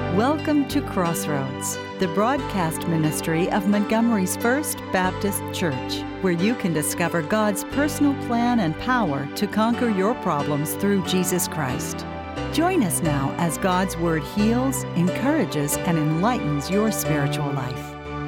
Welcome to Crossroads, the broadcast ministry of Montgomery's First Baptist Church, where you can discover God's personal plan and power to conquer your problems through Jesus Christ. Join us now as God's Word heals, encourages, and enlightens your spiritual life.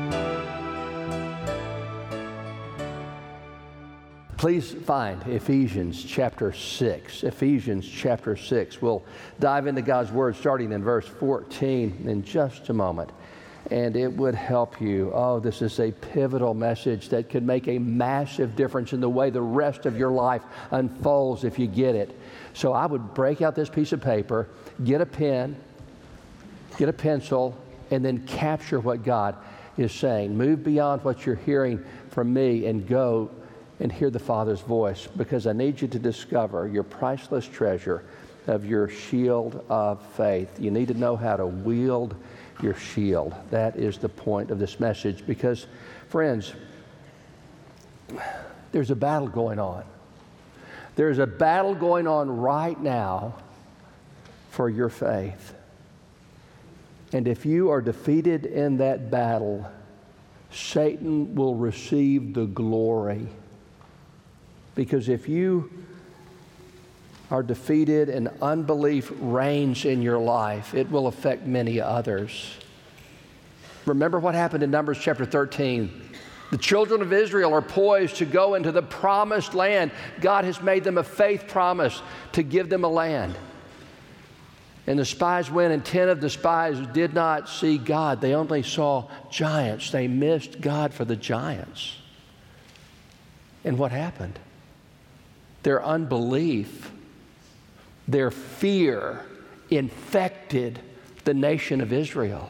Please find Ephesians chapter 6. Ephesians chapter 6. We'll dive into God's Word starting in verse 14 in just a moment. And it would help you. Oh, this is a pivotal message that could make a massive difference in the way the rest of your life unfolds if you get it. So I would break out this piece of paper, get a pen, get a pencil, and then capture what God is saying. Move beyond what you're hearing from me and go and hear the Father's voice, because I need you to discover your priceless treasure of your shield of faith. You need to know how to wield your shield. That is the point of this message, because, friends, there's a battle going on. There's a battle going on right now for your faith. And if you are defeated in that battle, Satan will receive the glory. Because if you are defeated and unbelief reigns in your life, it will affect many others. Remember what happened in Numbers chapter 13. The children of Israel are poised to go into the promised land. God has made them a faith promise to give them a land. And the spies went, and 10 of the spies did not see God. They only saw giants. They missed God for the giants. And what happened? Their unbelief, their fear infected the nation of Israel.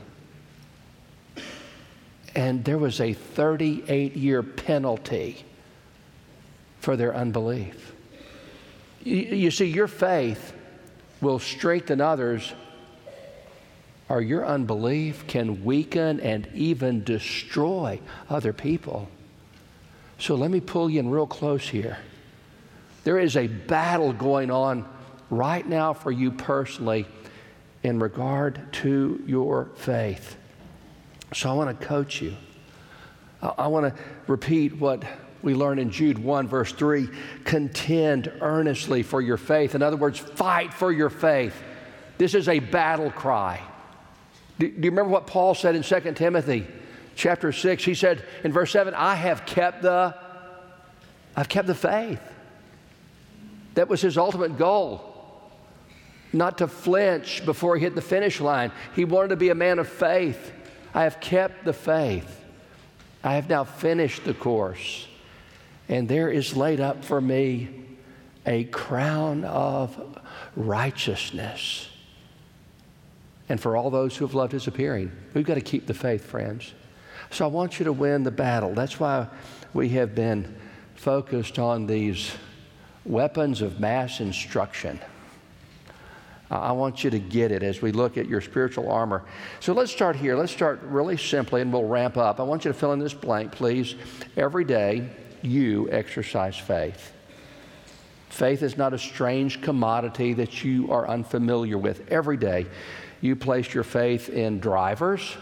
And there was a 38-year penalty for their unbelief. You see, your faith will strengthen others, or your unbelief can weaken and even destroy other people. So let me pull you in real close here. There is a battle going on right now for you personally in regard to your faith. So I want to coach you. I want to repeat what we learn in Jude 1, verse 3. Contend earnestly for your faith. In other words, fight for your faith. This is a battle cry. Do you remember what Paul said in 2 Timothy chapter 6? He said in verse 7, I've kept the faith. That was his ultimate goal, not to flinch before he hit the finish line. He wanted to be a man of faith. I have kept the faith. I have now finished the course. And there is laid up for me a crown of righteousness. And for all those who have loved his appearing, we've got to keep the faith, friends. So I want you to win the battle. That's why we have been focused on these weapons of mass instruction. I want you to get it as we look at your spiritual armor. So let's start here. Let's start really simply, and we'll ramp up. I want you to fill in this blank, please. Every day, you exercise faith. Faith is not a strange commodity that you are unfamiliar with. Every day, you place your faith in drivers.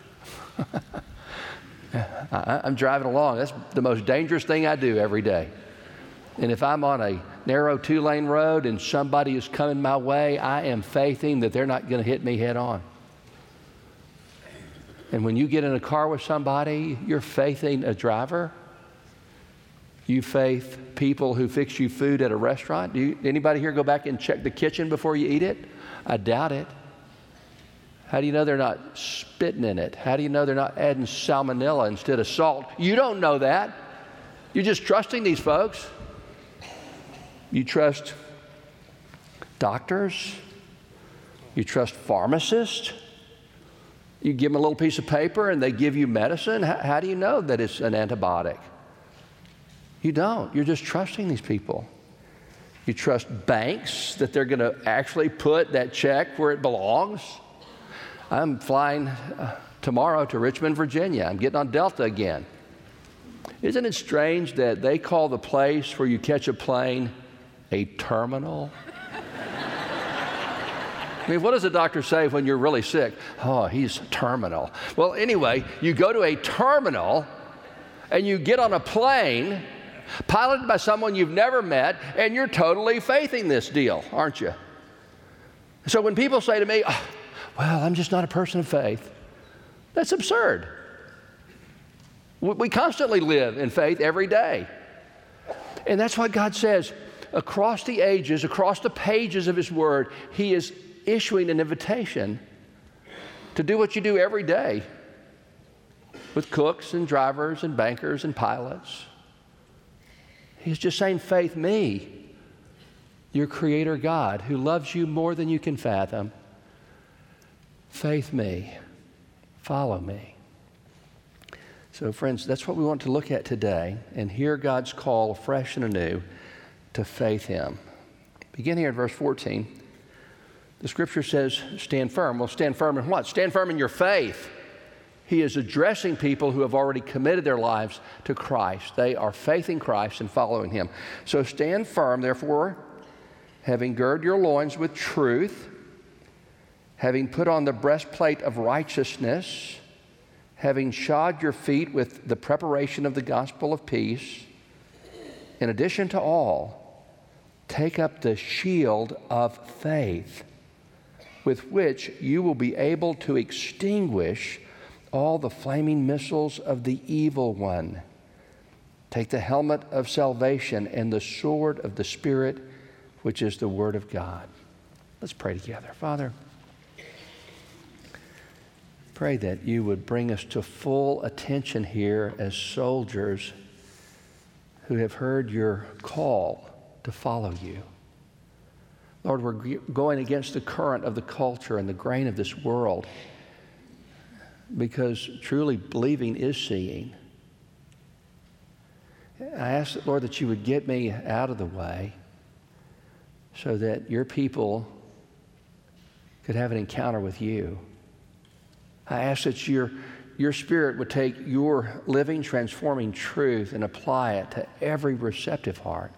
I'm driving along. That's the most dangerous thing I do every day. And if I'm on a narrow 2-lane road and somebody is coming my way, I am faithing that they're not going to hit me head on. And when you get in a car with somebody, you're faithing a driver. You faith people who fix you food at a restaurant. Anybody here go back and check the kitchen before you eat it? I doubt it. How do you know they're not spitting in it? How do you know they're not adding salmonella instead of salt? You don't know that. You're just trusting these folks. You trust doctors. You trust pharmacists. You give them a little piece of paper and they give you medicine. How do you know that it's an antibiotic? You don't. You're just trusting these people. You trust banks that they're going to actually put that check where it belongs. I'm flying tomorrow to Richmond, Virginia. I'm getting on Delta again. Isn't it strange that they call the place where you catch a plane a terminal? I mean, what does the doctor say when you're really sick? Oh, he's terminal. Well, anyway, you go to a terminal and you get on a plane piloted by someone you've never met, and you're totally faithing this deal, aren't you? So when people say to me, oh, well, I'm just not a person of faith, that's absurd. We constantly live in faith every day. And that's what God says. Across the ages, across the pages of His Word, He is issuing an invitation to do what you do every day with cooks and drivers and bankers and pilots. He's just saying, faith me, your Creator God, who loves you more than you can fathom. Faith me, follow me. So friends, that's what we want to look at today and hear God's call fresh and anew to faith Him. Begin here at verse 14. The Scripture says, stand firm. Well, stand firm in what? Stand firm in your faith. He is addressing people who have already committed their lives to Christ. They are faithing Christ and following Him. So stand firm, therefore, having girded your loins with truth, having put on the breastplate of righteousness, having shod your feet with the preparation of the gospel of peace. In addition to all, take up the shield of faith, with which you will be able to extinguish all the flaming missiles of the evil one. Take the helmet of salvation and the sword of the Spirit, which is the Word of God. Let's pray together. Father, pray that you would bring us to full attention here as soldiers who have heard your call to follow you. Lord, we're going against the current of the culture and the grain of this world, because truly believing is seeing. I ask, Lord, that you would get me out of the way so that your people could have an encounter with you. I ask that your Spirit would take your living, transforming truth and apply it to every receptive heart.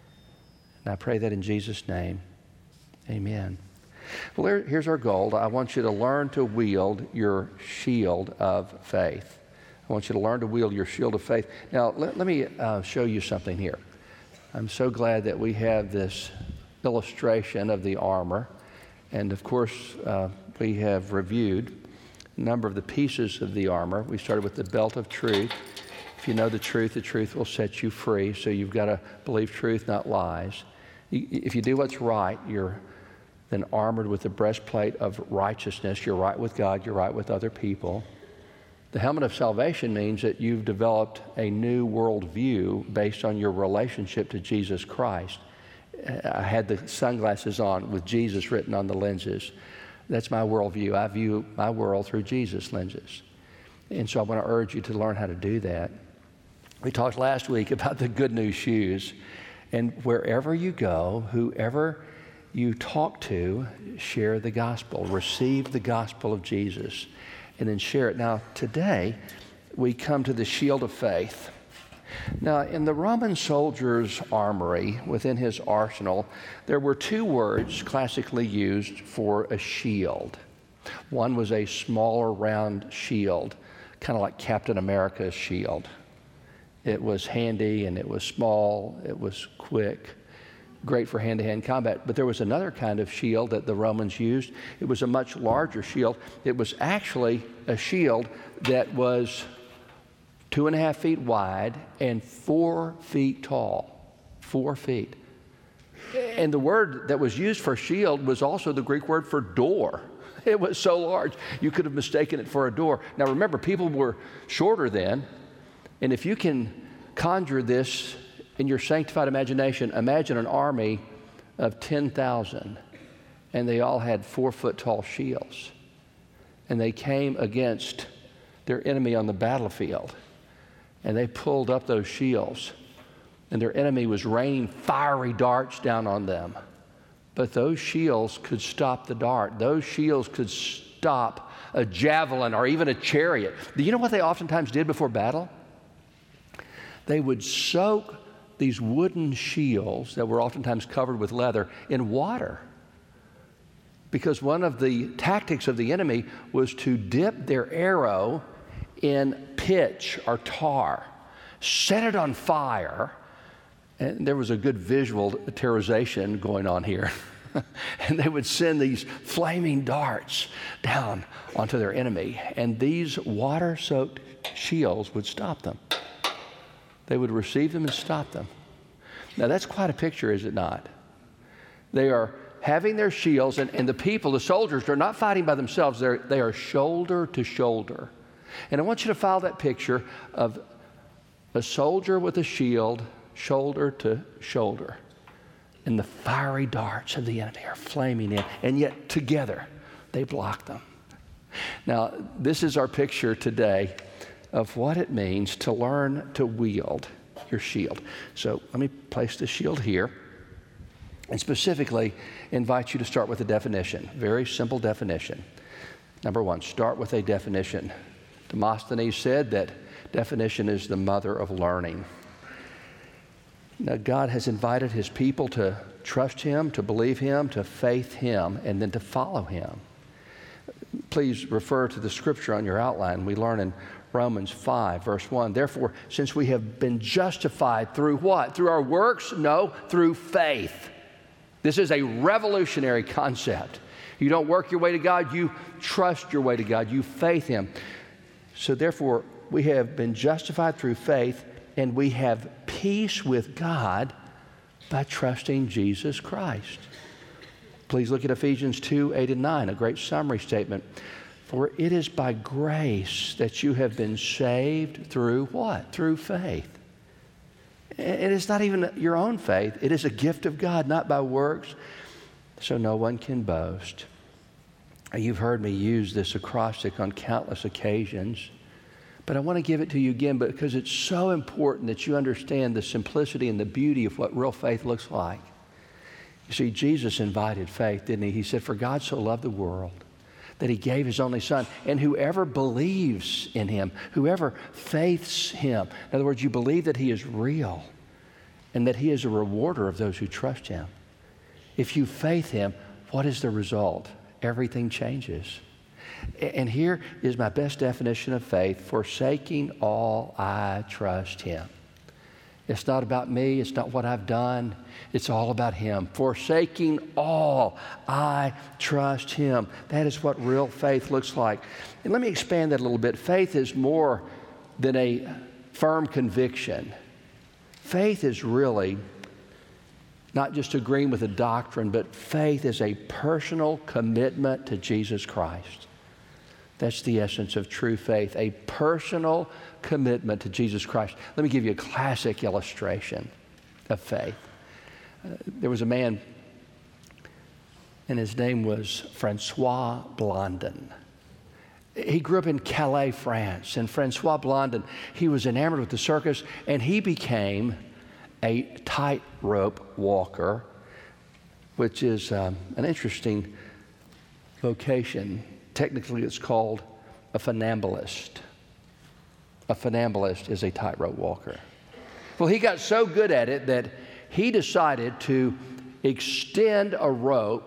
And I pray that in Jesus' name, amen. Well, here's our goal. I want you to learn to wield your shield of faith. I want you to learn to wield your shield of faith. Now, let me show you something here. I'm so glad that we have this illustration of the armor. And of course, we have reviewed a number of the pieces of the armor. We started with the belt of truth. If you know the truth will set you free. So you've got to believe truth, not lies. If you do what's right, you're then armored with the breastplate of righteousness. You're right with God, you're right with other people. The helmet of salvation means that you've developed a new worldview based on your relationship to Jesus Christ. I had the sunglasses on with Jesus written on the lenses. That's my worldview. I view my world through Jesus' lenses. And so I want to urge you to learn how to do that. We talked last week about the good news shoes. And wherever you go, whoever you talk to, share the gospel. Receive the gospel of Jesus and then share it. Now, today, we come to the shield of faith. Now, in the Roman soldier's armory, within his arsenal, there were two words classically used for a shield. One was a smaller round shield, kind of like Captain America's shield. It was handy and it was small, it was quick, great for hand-to-hand combat. But there was another kind of shield that the Romans used. It was a much larger shield. It was actually a shield that was 2.5 feet wide and 4 feet tall. 4 feet. And the word that was used for shield was also the Greek word for door. It was so large, you could have mistaken it for a door. Now remember, people were shorter then, and if you can conjure this in your sanctified imagination, imagine an army of 10,000, and they all had 4-foot tall shields. And they came against their enemy on the battlefield, and they pulled up those shields, and their enemy was raining fiery darts down on them. But those shields could stop the dart. Those shields could stop a javelin or even a chariot. Do you know what they oftentimes did before battle? They would soak these wooden shields that were oftentimes covered with leather in water, because one of the tactics of the enemy was to dip their arrow in pitch or tar, set it on fire, and there was a good visual terrorization going on here. And they would send these flaming darts down onto their enemy, and these water-soaked shields would stop them. They would receive them and stop them. Now that's quite a picture, is it not? They are having their shields, and the people, the soldiers, are not fighting by themselves. They are shoulder to shoulder. And I want you to follow that picture of a soldier with a shield, shoulder to shoulder. And the fiery darts of the enemy are flaming in, and yet together they block them. Now, this is our picture today of what it means to learn to wield your shield. So let me place the shield here, and specifically invite you to start with a definition. Very simple definition. Number one, start with a definition. Demosthenes said that definition is the mother of learning. Now, God has invited his people to trust him, to believe him, to faith him, and then to follow him. Please refer to the scripture on your outline. We learn in Romans 5, verse 1. Therefore, since we have been justified through what? Through our works? No, through faith. This is a revolutionary concept. You don't work your way to God, you trust your way to God, you faith him. So therefore, we have been justified through faith, and we have peace with God by trusting Jesus Christ. Please look at Ephesians 2, 8 and 9, a great summary statement. For it is by grace that you have been saved through what? Through faith. It is not even your own faith. It is a gift of God, not by works, so no one can boast. You've heard me use this acrostic on countless occasions, but I want to give it to you again because it's so important that you understand the simplicity and the beauty of what real faith looks like. You see, Jesus invited faith, didn't he? He said, for God so loved the world that he gave his only son, and whoever believes in him, whoever faiths him, in other words, you believe that he is real and that he is a rewarder of those who trust him. If you faith him, what is the result? Everything changes. And here is my best definition of faith: forsaking all, I trust him. It's not about me. It's not what I've done. It's all about him. Forsaking all, I trust him. That is what real faith looks like. And let me expand that a little bit. Faith is more than a firm conviction. Faith is really not just agreeing with a doctrine, but faith is a personal commitment to Jesus Christ. That's the essence of true faith, a personal commitment to Jesus Christ. Let me give you a classic illustration of faith. There was a man, and his name was Francois Blondin. He grew up in Calais, France, and Francois Blondin, he was enamored with the circus, and he became a tightrope walker, which is an interesting vocation. Technically, it's called a funambulist. A funambulist is a tightrope walker. Well, he got so good at it that he decided to extend a rope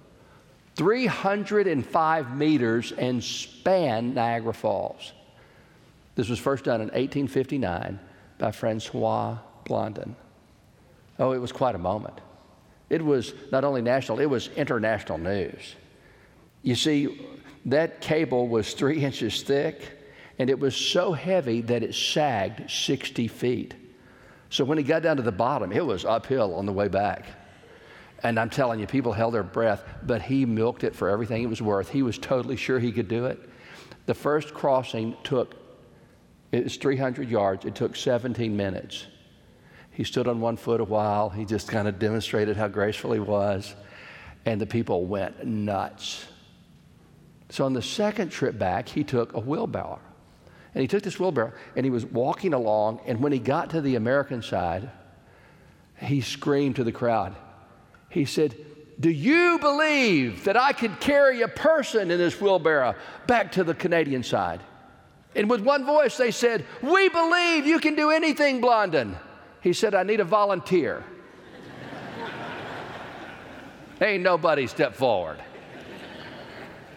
305 meters and span Niagara Falls. This was first done in 1859 by Francois Blondin. Oh, it was quite a moment. It was not only national, it was international news. You see, that cable was 3 inches thick, and it was so heavy that it sagged 60 feet. So when he got down to the bottom, it was uphill on the way back. And I'm telling you, people held their breath, but he milked it for everything it was worth. He was totally sure he could do it. The first crossing it was 300 yards. It took 17 minutes. He stood on one foot a while. He just kind of demonstrated how graceful he was. And the people went nuts. So on the second trip back, he took a wheelbarrow. And he took this wheelbarrow, and he was walking along, and when he got to the American side, he screamed to the crowd. He said, "Do you believe that I could carry a person in this wheelbarrow back to the Canadian side?" And with one voice, they said, "We believe you can do anything, Blondin." He said, "I need a volunteer." Ain't nobody stepped forward.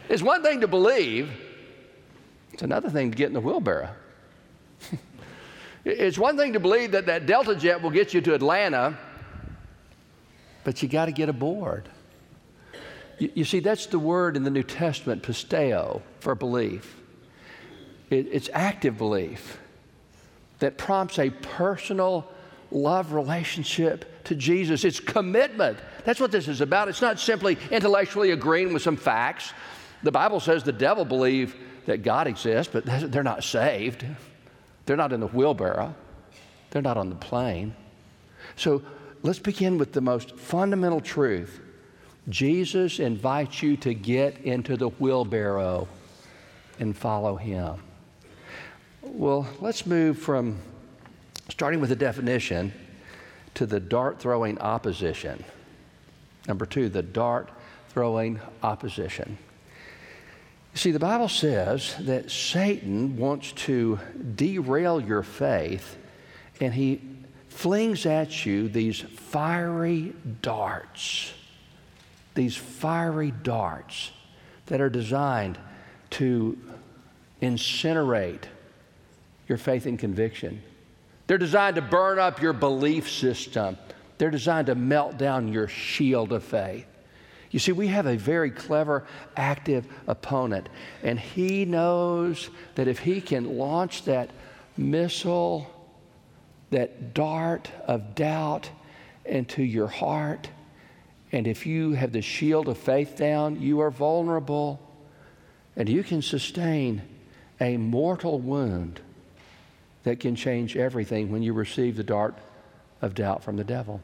It's one thing to believe. It's another thing to get in the wheelbarrow. It's one thing to believe that that Delta jet will get you to Atlanta, but you got to get aboard. You see, that's the word in the New Testament, pisteo, for belief. It's active belief that prompts a personal love relationship to Jesus. It's commitment. That's what this is about. It's not simply intellectually agreeing with some facts. The Bible says the devil believe that God exists, but they're not saved. They're not in the wheelbarrow. They're not on the plane. So let's begin with the most fundamental truth. Jesus invites you to get into the wheelbarrow and follow him. Well, let's move from starting with the definition to the dart-throwing opposition. Number 2, the dart-throwing opposition. You see, the Bible says that Satan wants to derail your faith, and he flings at you these fiery darts that are designed to incinerate your faith and conviction. They're designed to burn up your belief system. They're designed to melt down your shield of faith. You see, we have a very clever, active opponent, and he knows that if he can launch that missile, that dart of doubt into your heart, and if you have the shield of faith down, you are vulnerable, and you can sustain a mortal wound that can change everything when you receive the dart of doubt from the devil.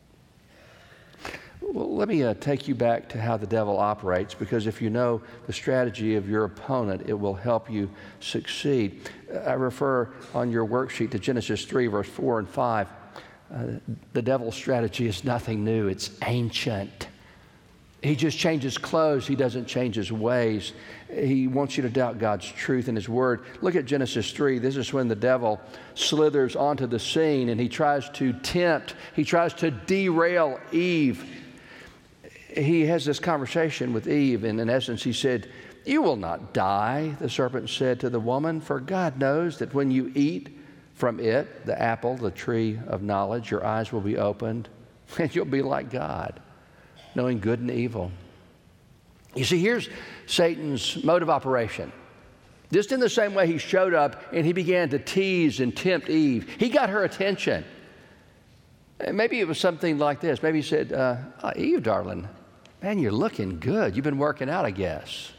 Well, let me take you back to how the devil operates, because if you know the strategy of your opponent, it will help you succeed. I refer on your worksheet to Genesis 3, verse 4 and 5. The devil's strategy is nothing new. It's ancient. He just changes clothes. He doesn't change his ways. He wants you to doubt God's truth and his word. Look at Genesis 3. This is when the devil slithers onto the scene and he tries to tempt, he tries to derail Eve. He has this conversation with Eve, and in essence he said, "You will not die," the serpent said to the woman, "for God knows that when you eat from it, the apple, the tree of knowledge, your eyes will be opened, and you'll be like God, knowing good and evil." You see, here's Satan's mode of operation. Just in the same way he showed up and he began to tease and tempt Eve, he got her attention. Maybe it was something like this. Maybe he said, "Eve, darling, man, you're looking good. You've been working out, I guess."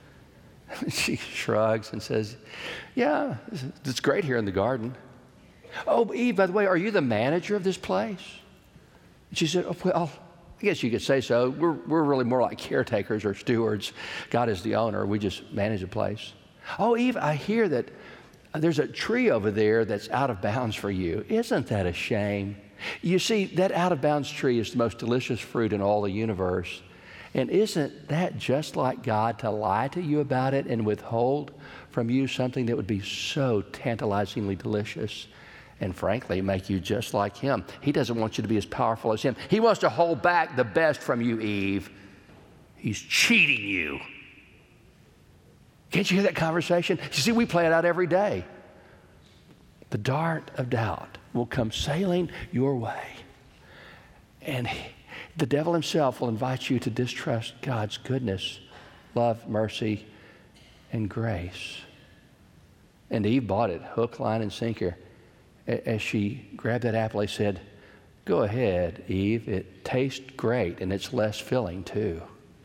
She shrugs and says, "Yeah, it's great here in the garden." "Oh, Eve, by the way, are you the manager of this place?" And she said, "Oh, well, I guess you could say so. We're really more like caretakers or stewards. God is the owner. We just manage the place." "Oh, Eve, I hear that there's a tree over there that's out of bounds for you. Isn't that a shame?" You see, that out of bounds tree is the most delicious fruit in all the universe. And isn't that just like God to lie to you about it and withhold from you something that would be so tantalizingly delicious and frankly make you just like him? He doesn't want you to be as powerful as him. He wants to hold back the best from you, Eve. He's cheating you. Can't you hear that conversation? You see, we play it out every day. The dart of doubt will come sailing your way. And the devil himself will invite you to distrust God's goodness, love, mercy, and grace. And Eve bought it, hook, line, and sinker. As she grabbed that apple, he said, "Go ahead, Eve. It tastes great, and it's less filling, too."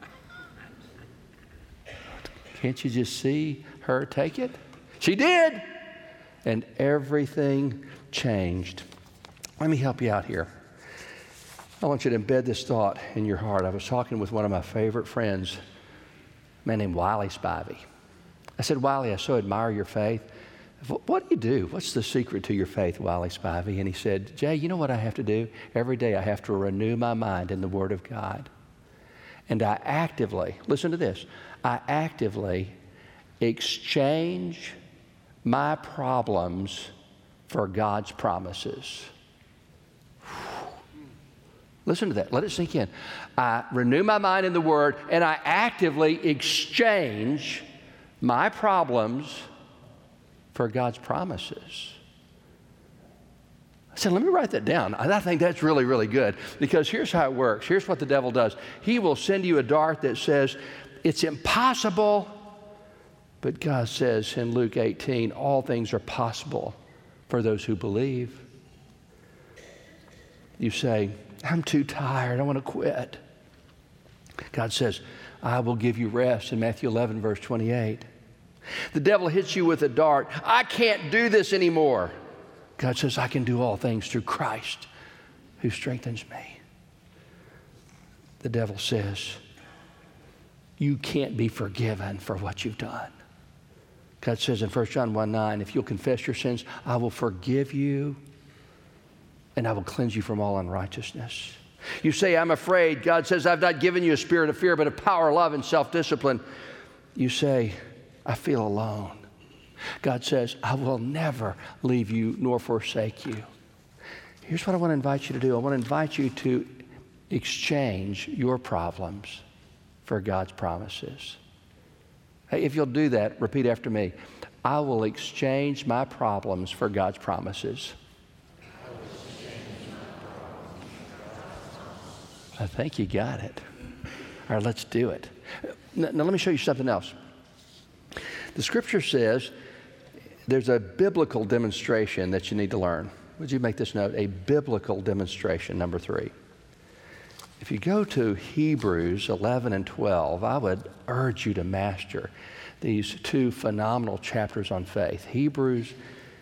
Can't you just see her take it? She did. And everything changed. Let me help you out here. I want you to embed this thought in your heart. I was talking with one of my favorite friends, a man named Wiley Spivey. I said, "Wiley, I so admire your faith. What do you do? What's the secret to your faith, Wiley Spivey?" And he said, "Jay, you know what I have to do? Every day I have to renew my mind in the Word of God. And I actively, listen to this, I actively exchange my problems for God's promises." Listen to that. Let it sink in. I renew my mind in the Word, and I actively exchange my problems for God's promises. I said, let me write that down. I think that's really, really good, because here's how it works. Here's what the devil does. He will send you a dart that says, it's impossible, but God says in Luke 18, all things are possible for those who believe. You say, I'm too tired, I want to quit. God says, I will give you rest in Matthew 11, verse 28. The devil hits you with a dart. I can't do this anymore. God says, I can do all things through Christ who strengthens me. The devil says, you can't be forgiven for what you've done. God says in 1 John 1:9, if you'll confess your sins, I will forgive you and I will cleanse you from all unrighteousness. You say, I'm afraid. God says, I've not given you a spirit of fear, but of power, love, and self-discipline. You say, I feel alone. God says, I will never leave you nor forsake you. Here's what I want to invite you to do. I want to invite you to exchange your problems for God's promises. Hey, if you'll do that, repeat after me. I will exchange my problems for God's promises. I think you got it. All right, let's do it. Now let me show you something else. The Scripture says there's a biblical demonstration that you need to learn. Would you make this note? A biblical demonstration, number 3. If you go to Hebrews 11 and 12, I would urge you to master these 2 phenomenal chapters on faith, Hebrews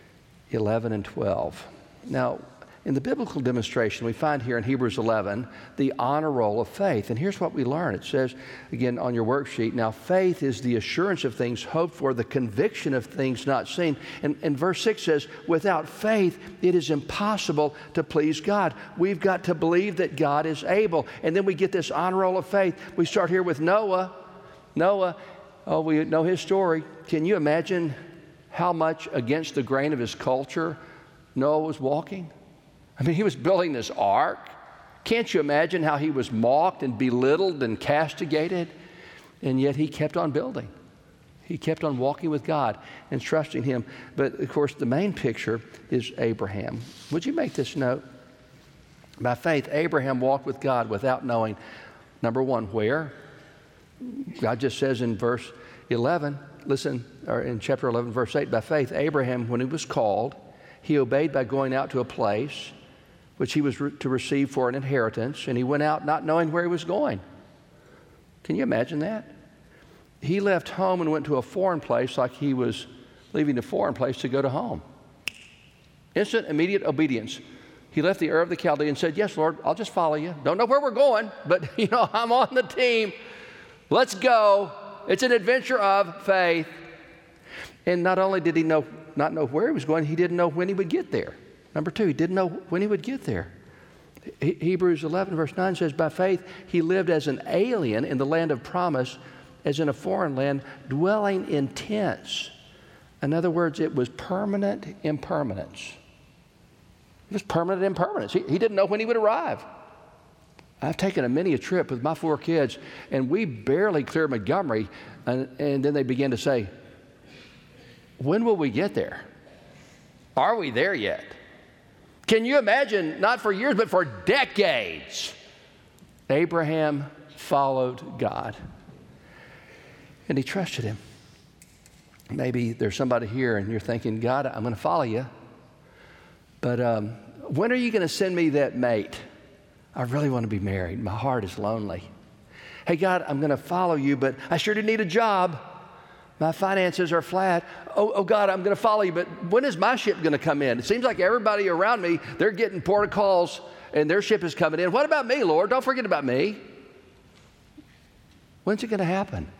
11 and 12. Now, in the biblical demonstration, we find here in Hebrews 11 the honor roll of faith. And here's what we learn. It says, again, on your worksheet, now faith is the assurance of things hoped for, the conviction of things not seen. And verse 6 says, without faith, it is impossible to please God. We've got to believe that God is able. And then we get this honor roll of faith. We start here with Noah. Noah, oh, we know his story. Can you imagine how much against the grain of his culture Noah was walking? I mean, he was building this ark. Can't you imagine how he was mocked and belittled and castigated? And yet he kept on building. He kept on walking with God and trusting Him. But, of course, the main picture is Abraham. Would you make this note? By faith, Abraham walked with God without knowing, number 1, where. God just says in verse 11, listen, or in chapter 11, verse 8, by faith, Abraham, when he was called, he obeyed by going out to a place which he was to receive for an inheritance, and he went out not knowing where he was going. Can you imagine that? He left home and went to a foreign place like he was leaving a foreign place to go to home. Instant, immediate obedience. He left the Ur of the Chaldeans and said, yes, Lord, I'll just follow you. Don't know where we're going, but, I'm on the team. Let's go. It's an adventure of faith. And not only did he not know where he was going, he didn't know when he would get there. Number 2, he didn't know when he would get there. Hebrews 11, verse 9 says, by faith, he lived as an alien in the land of promise, as in a foreign land, dwelling in tents. In other words, it was permanent impermanence. It was permanent impermanence. He didn't know when he would arrive. I've taken many a trip with my 4 kids, and we barely cleared Montgomery, and then they began to say, when will we get there? Are we there yet? Can you imagine, not for years, but for decades, Abraham followed God, and he trusted Him. Maybe there's somebody here, and you're thinking, God, I'm going to follow you, but when are you going to send me that mate? I really want to be married. My heart is lonely. Hey, God, I'm going to follow you, but I sure do need a job. My finances are flat. Oh, God, I'm going to follow you, but when is my ship going to come in? It seems like everybody around me, they're getting port of calls, and their ship is coming in. What about me, Lord? Don't forget about me. When's it going to happen?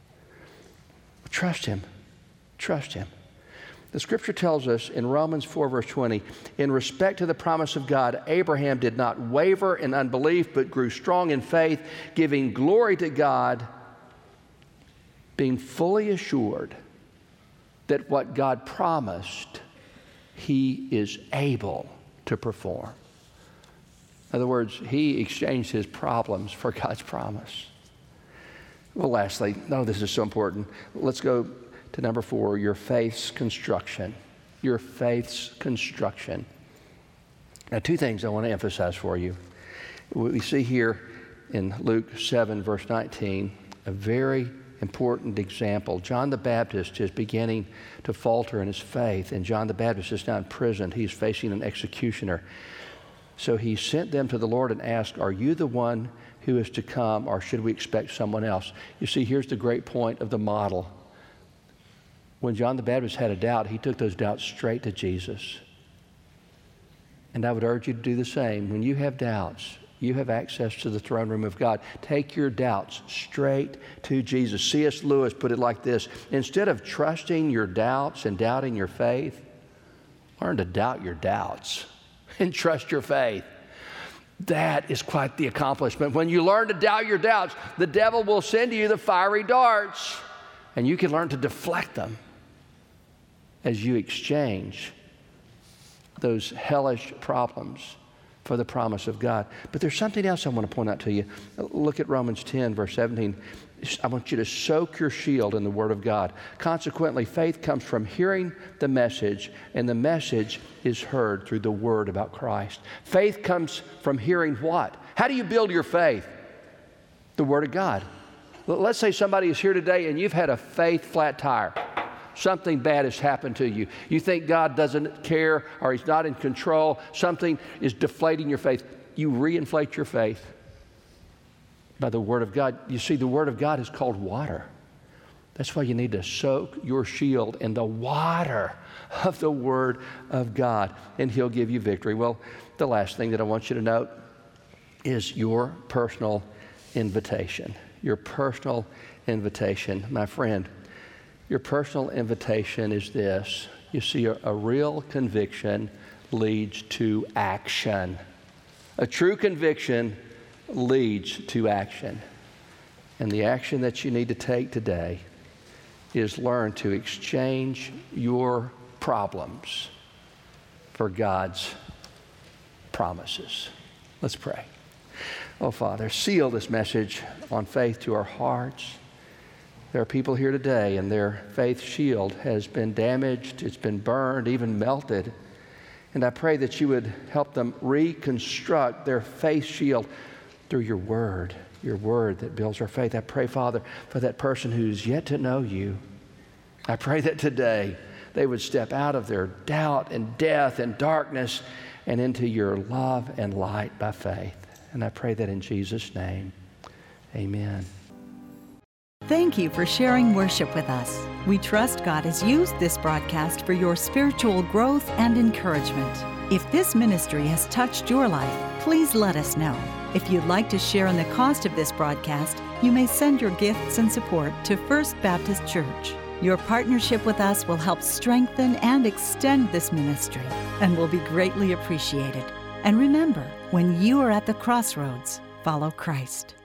Trust Him. Trust Him. The Scripture tells us in Romans 4, verse 20, in respect to the promise of God, Abraham did not waver in unbelief, but grew strong in faith, giving glory to God, being fully assured that what God promised, He is able to perform. In other words, he exchanged his problems for God's promise. Well, lastly, this is so important. Let's go to number 4, your faith's construction. Your faith's construction. Now, 2 things I want to emphasize for you. We see here in Luke 7, verse 19, a very important example. John the Baptist is beginning to falter in his faith, and John the Baptist is now in prison. He's facing an executioner. So he sent them to the Lord and asked, "Are you the one who is to come, or should we expect someone else?" You see, here's the great point of the model. When John the Baptist had a doubt, he took those doubts straight to Jesus. And I would urge you to do the same. When you have doubts, you have access to the throne room of God. Take your doubts straight to Jesus. C.S. Lewis put it like this: instead of trusting your doubts and doubting your faith, learn to doubt your doubts and trust your faith. That is quite the accomplishment. When you learn to doubt your doubts, the devil will send you the fiery darts, and you can learn to deflect them as you exchange those hellish problems for the promise of God. But there's something else I want to point out to you. Look at Romans 10, verse 17. I want you to soak your shield in the Word of God. Consequently, faith comes from hearing the message, and the message is heard through the Word about Christ. Faith comes from hearing what? How do you build your faith? The Word of God. Let's say somebody is here today and you've had a faith flat tire. Something bad has happened to you. You think God doesn't care or He's not in control. Something is deflating your faith. You reinflate your faith by the Word of God. You see, the Word of God is called water. That's why you need to soak your shield in the water of the Word of God, and He'll give you victory. Well, the last thing that I want you to note is your personal invitation. Your personal invitation. My friend, your personal invitation is this. You see, a real conviction leads to action. A true conviction leads to action. And the action that you need to take today is learn to exchange your problems for God's promises. Let's pray. Oh, Father, seal this message on faith to our hearts. There are people here today and their faith shield has been damaged, it's been burned, even melted. And I pray that you would help them reconstruct their faith shield through your word that builds our faith. I pray, Father, for that person who's yet to know you. I pray that today they would step out of their doubt and death and darkness and into your love and light by faith. And I pray that in Jesus' name, amen. Thank you for sharing worship with us. We trust God has used this broadcast for your spiritual growth and encouragement. If this ministry has touched your life, please let us know. If you'd like to share in the cost of this broadcast, you may send your gifts and support to First Baptist Church. Your partnership with us will help strengthen and extend this ministry and will be greatly appreciated. And remember, when you are at the crossroads, follow Christ.